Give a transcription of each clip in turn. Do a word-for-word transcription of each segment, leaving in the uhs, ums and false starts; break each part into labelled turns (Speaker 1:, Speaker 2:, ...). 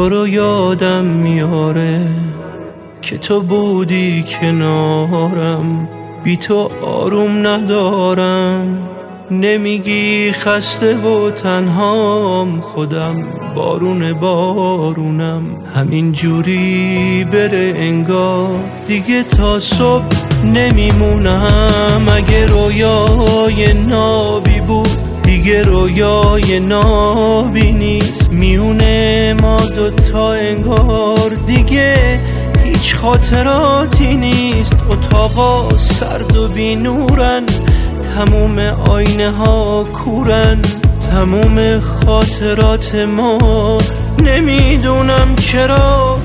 Speaker 1: تو رو یادم میاره که تو بودی کنارم، بی تو آروم ندارم. نمیگی خسته و تنهام، خودم بارون بارونم. همین جوری بره انگار دیگه تا صبح نمیمونم. اگه رویای نابی بود دیگه رویای نابی نیست. میونه ما دوتا انگار دیگه هیچ خاطراتی نیست. اتاقا سرد و بی نورن، تموم آینه ها کورن. تموم خاطرات ما نمیدونم چرا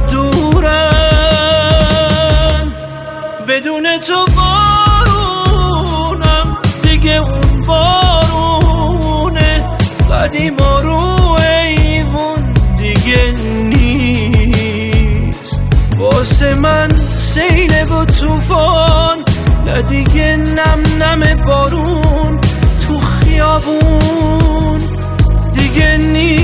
Speaker 1: دورن. بدون تو بارونم دیگه اون بارونه. قدیما رو ایوون دیگه نیست. واسه من سیله و توفان، نه دیگه نم نم بارون تو خیابون دیگه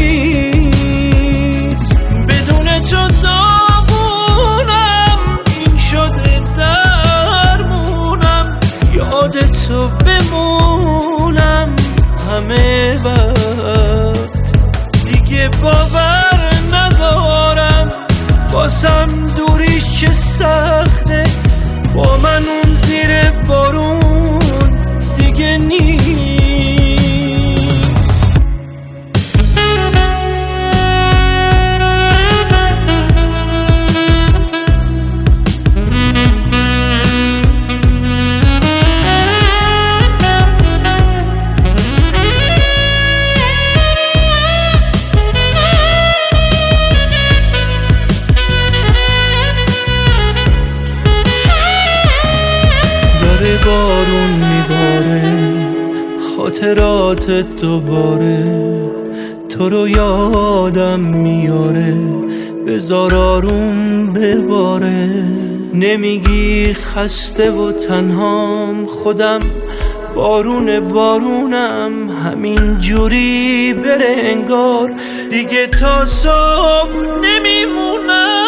Speaker 1: نیست. بدون تو داغونم، این شده درمونم. یاد تو بمونم همه وقت. دیگه باور ندارم واسم دوریش چه سخته. با من اون زیر بارون دیگه نیست. بارون میباره خاطرات دوباره. تو رو یادم میاره بذار آروم بباره. نمیگی خسته و تنهام، خودم بارون بارونم. همین جوری بره انگار دیگه تا صبح نمیمونم.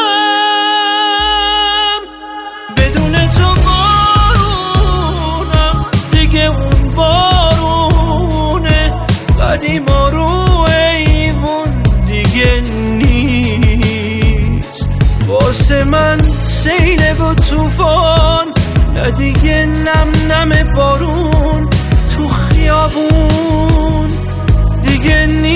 Speaker 1: اون بارونه قدیما رو ایوون دیگه نیست. واسه من سیله و توفان، نه دیگه نم نم بارون تو خیابون دیگه نیست.